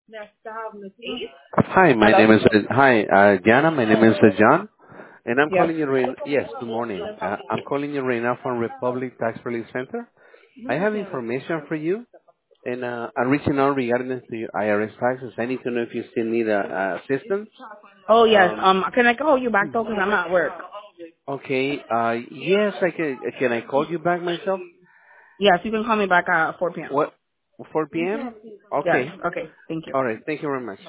Hi, my Hello? name is Jana. My name is John, and I'm Yes. calling you right. Yes, good morning. I'm calling you right now from Republic Tax Relief Center. I have information for you, and I'm reaching out regarding to your IRS taxes. I need to know if you still need assistance. Oh, yes. Um, Can I call you back though? Because I'm at work. okay. Yes, I can. Can I call you back myself? Yes, you can call me back at 4 p.m. What? 4 p.m. Yes. Okay. Okay. Thank you. All right. Thank you very much.